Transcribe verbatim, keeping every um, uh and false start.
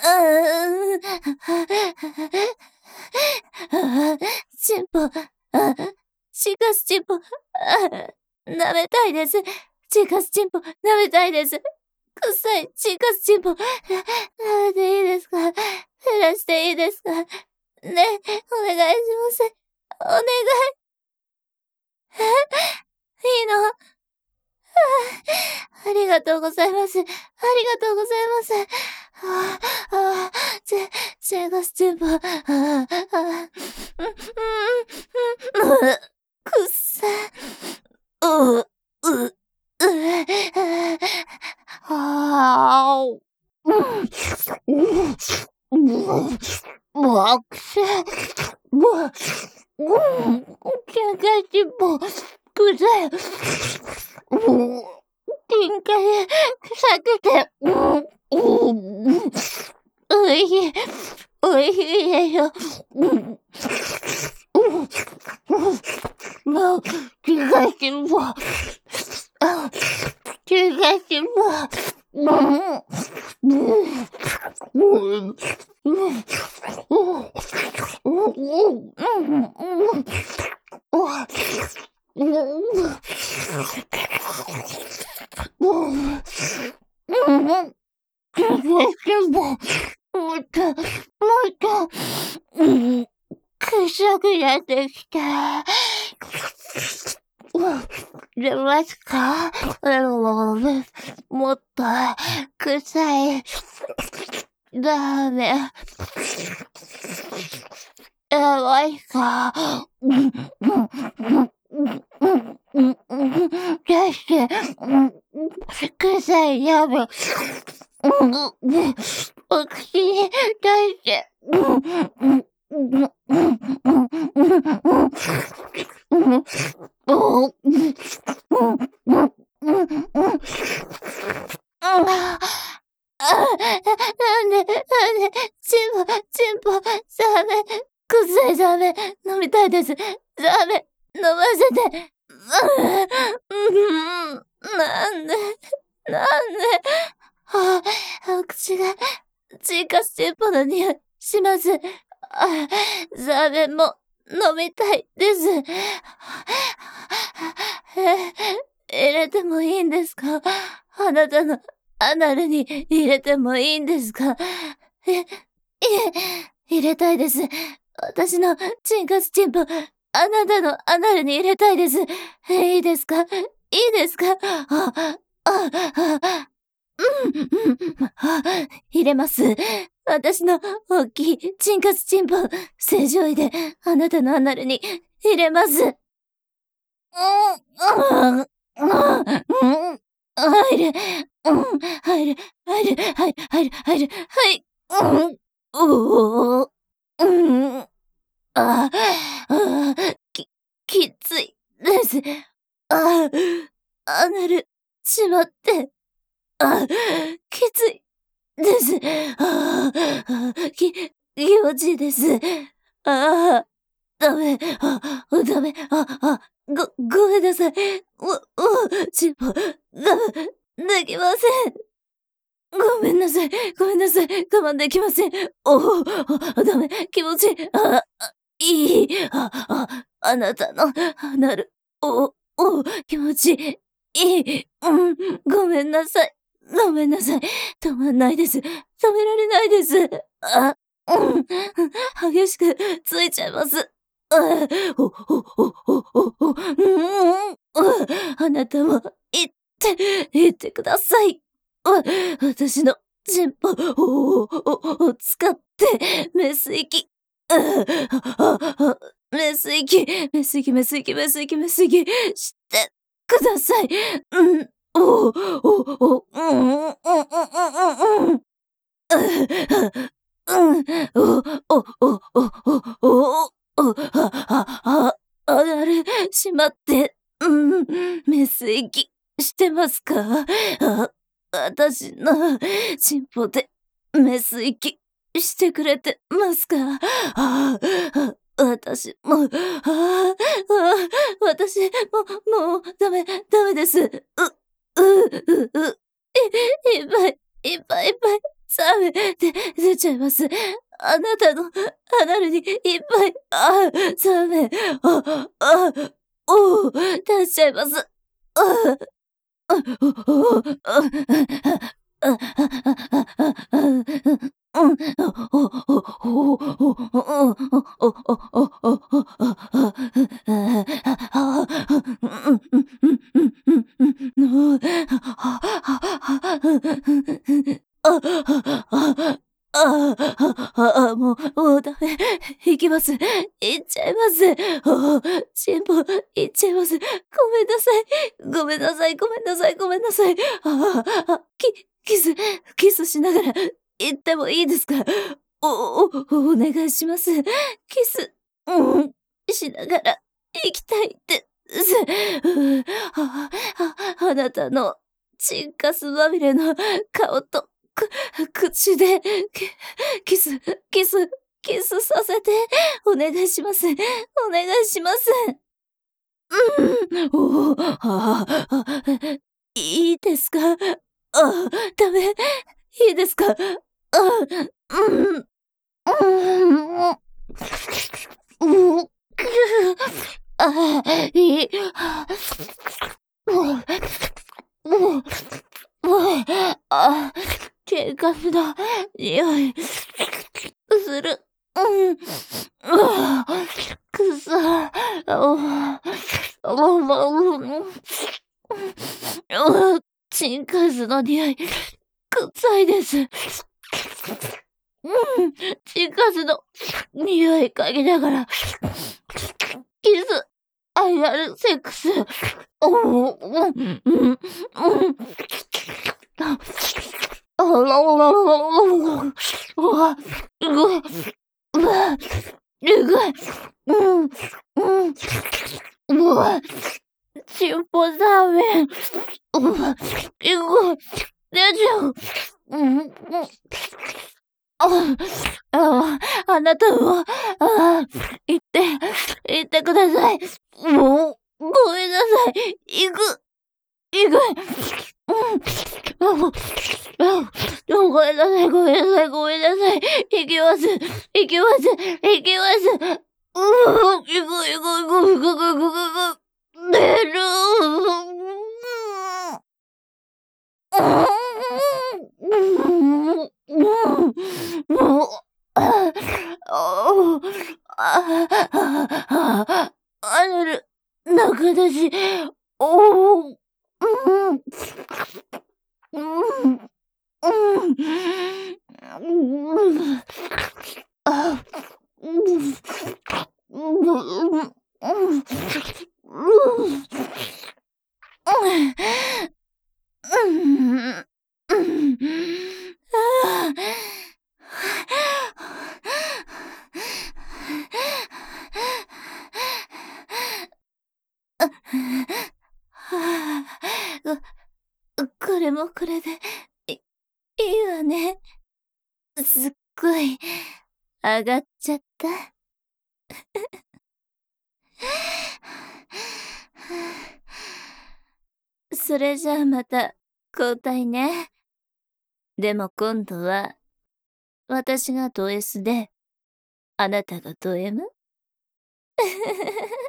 うーん。ああ、チンポ、ああ、チカスチンポ、ああ、舐めたいです。チカスチンポ、舐めたいです。臭いチカスチンポ、あ舐めていいですか？減らしていいですか？ね、お願いします。お願い。え？いいの？ああ、ありがとうございます。ありがとうございます。ああ、ああ、チェ、チェガスチンポ、ああ、ああ、うん、うん、うん、う、くっさ。う、う、う、ああ、うん、うん、もう、くせ、もう、うん、チェガスチンポ、くさい。もう、限界、臭くて、うん、うん、おいしい、おいしいでしょ。うん、うん、もう、気がしんぼ。あ、気がしんぼ。うん、うん、うん、うん、うん、うん、気がしんぼ。もっと、もっと、うん、臭くなってきた。出ますか？もっと、臭い、ラーメン。やばいか？出して、臭いラーメン。お口に出して。なんで、なんで、チンポ、チンポ、ダメ、臭いダメ、飲みたいです。ダメ、飲ませて。うん、なんで、なんで、ああ、口が、チーカスチンポの匂いします。あ、ザーメンも飲みたいです。え、入れてもいいんですか？あなたのアナルに入れてもいいんですか？え、いえ、入れたいです。私のチンカスチンポ、あなたのアナルに入れたいです。いいですか？いいですか？あ、あ、あ、うん、うん、あ、入れます。私の大きいチンカスチンポ、正常位であなたのアナルに入れます。うん、うん、うん、うん、入る、うん、入る、入る、はい、入る、入る、はい、うん、おー、うん、あ、あ、き、きついです。あ、アナル、しまって、あ、きついです。ああ、き、気持ちいいです。ああ、ダメ、あ、ダメ、あ、あ、ご、ごめんなさい。お、お、チンポ、ダメ、できません。ごめんなさい、ごめんなさい、我慢できません。おお、あ、ダメ、気持ちいい。あ、あ、いい。あ、あ、あなたの、なる、お、お、気持ちいい。うん、ごめんなさい。ごめんなさい。止まんないです。止められないです。あ、うん、激しくついちゃいます。あ、お、お、お、お、お、お、うん、あなたも、言って、言ってください。わ、私のチンポを、を、を使って、メス息。あ、あ、あ、メス息、メス息、メス息、メス息、メス息、してください。うん、お、お、お、うん、うん、うん、うん、うん、うん。うん、お、お、お、お、お、お、お、あ、あ、あ、あれ、しまって、うん、メス息してますか？あ、私のチンポでメス息してくれてますか？ああ、私も、ああ、私も、もうダメ、ダメです。う、う、う、う、い、いっぱい、いっぱいいっぱいサメ、で、出ちゃいます。あなたのアナルにいっぱい、あ、サメ、あ、あ、おお、出しちゃいます。あ、あ、おお、あ、あ、あ、あ、あ、あ、あ、うん、お、お、お、お、お、お、お、お、お、お、あ、あ、うん、うん、うん、うん、うん、うん、うん、あ、あ、あ、あ、ああ、あ、もう、もうダメ。行きます。行っちゃいます。ああ、辛抱、行っちゃいます。ごめんなさい。ごめんなさい、ごめんなさい、ごめんなさい。ああ、あ、き、キス、キスしながら行ってもいいですか？お、お、お願いします。キス、うん、しながら行きたいです。うう、ああ、あなたのチンカスまみれの顔と、く、口で、キキス、キス、キスさせて、お願いします。お願いします。うん、おお、ああ、あ、いいですか？ああ、ダメ、いいですか？ああ、うん、うん、うん、くああ、いい。もう、もう、もう、あ、ケンカスの匂い、する。うん。うわ、くそ。ああ、ああ、あ、チンカスの匂い、臭いです。うん、チンカスの匂い嗅ぎながら、キス、アイアルセックス。おお、うん、うん、うん。あ、あらららららら。うわ、すごい。うわ、すごい。うん、うん。うわ、チンポザーメン。うわ、すごい。出ちゃう。うん、うん。ああ、あなたは、ああ、言って、言ってください。もう、ごめんなさい。行く、行く。うん。ああ、ごめんなさい、ごめんなさい、ごめんなさい。行きます。行きます。行きます。うー、行く、行く、行く、行く、行く、行く、行く。寝る。もう、ああ、あある、中出し、おお、うん、うん、うん、うん、あ、うん、うん、うん、うん、うん、うん、ああ、はあ、これもこれで、い、いいわね。すっごい、上がっちゃった。それじゃあまた、交代ね。でも今度は、私がド S で、あなたがド M？